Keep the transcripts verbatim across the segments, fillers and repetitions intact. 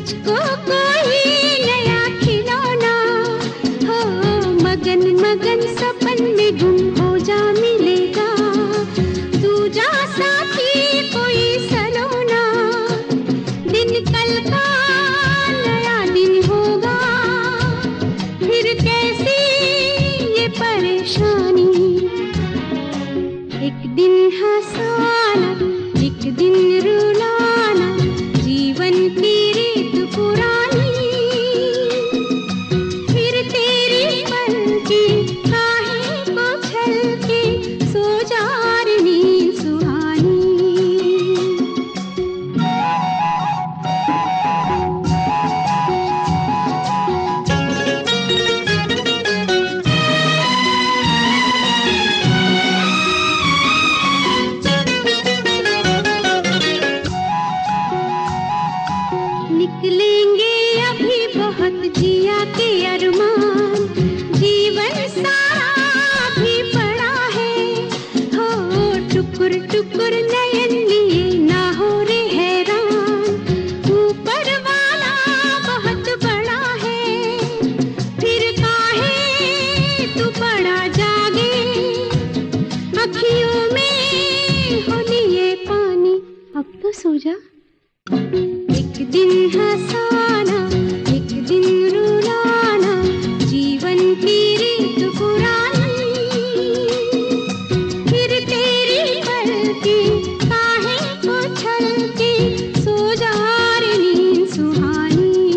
मुझको कोई नया खिलौना हो, मगन मगन सपन में गुम हो जा मिलेगा, दूजा साथी कोई सलोना। दिन कल का नया दिन होगा, फिर कैसी ये परेशानी। एक दिन हंसाना, एक दिन रुलाना, जीवन की रीत पुरानी। फिर तेरी पलकी काहे को छलके, सो जा रे नींद सुहानी। निकलेंगे अभी बहुत जिया के अरमान, जीवन सारा भी पड़ा है हो। टुकुर टुकुर नयन लिए ना हो रे हैरान, ऊपर वाला बहुत बड़ा है। फिर काहे तू बड़ा जागे, अखियों में हो लिए पानी, अब तो सो जा। एक दिन हंसाना, एक दिन रुलाना, जीवन की रीत पुरानी। फिर तेरी पलकी काहे को छलके, सो जा रे नींद सुहानी।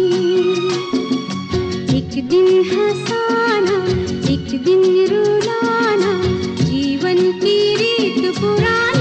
एक दिन हंसाना, एक दिन रुलाना, जीवन की रीत पुरानी।